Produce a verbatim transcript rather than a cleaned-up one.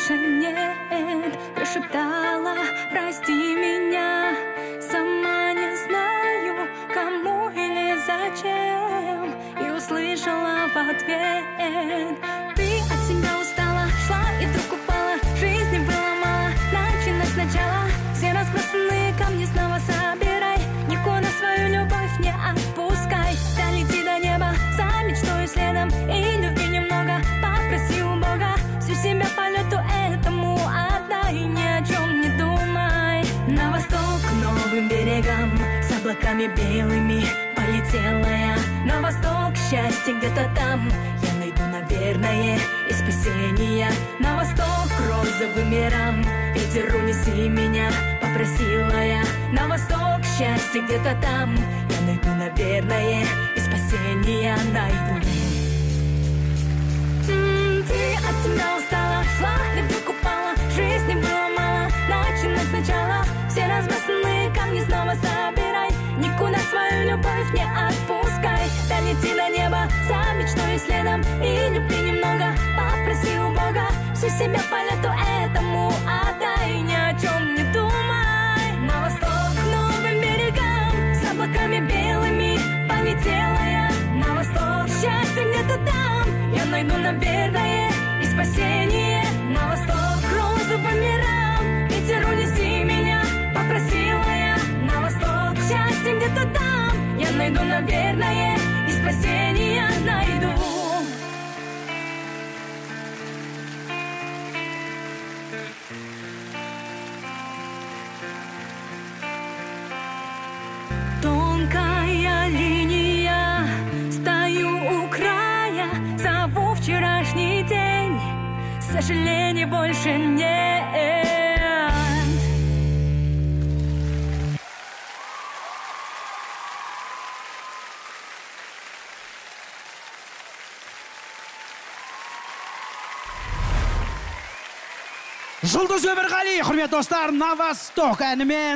больше нет. Прошептала: прости меня. Сама не знаю, кому или зачем. И услышала в ответ: ты от себя устала, шла и вдруг упала. Жизни было мало, начинай сначала. Все разбросанные камни снова собирай. Никуда свою любовь не отпускай. Долети до неба за мечтой следом. И любви немного попроси у Бога. Всю себя полету этому отдай. Ни о чем не думай. На восток к новым берегам, с облаками белыми полетела я. На восток счастье где-то там. Я найду, наверное, и спасение. На восток к розовым мирам. Ветер, унеси меня, попросила я. На восток счастье где-то там. Я найду, наверное, и спасение найду. М-м, ты от тебя устала, шла и вдруг упала. Жизни было мало, начинать сначала. Все разбросанные камни снова собирай. Никуда свою любовь не отпускай. Долети до неба за мечтой и следом. И любви немного попроси у Бога. Всю себя полету этому отдай. Ни о чем не думай. На восток к новым берегам, с облаками белыми полетела я. На восток счастье где-то там. Я найду, наверное, и спасение. На восток к розовым мирам. Ветер, унеси меня, попросила я. На восток счастье где-то там. Я найду, наверное, и спасение найду. Тонкая линия, стою у края, зову вчерашний день, сожалений больше нет. Жұлдыз Өмірғали, құрметті достар, на восток әнімен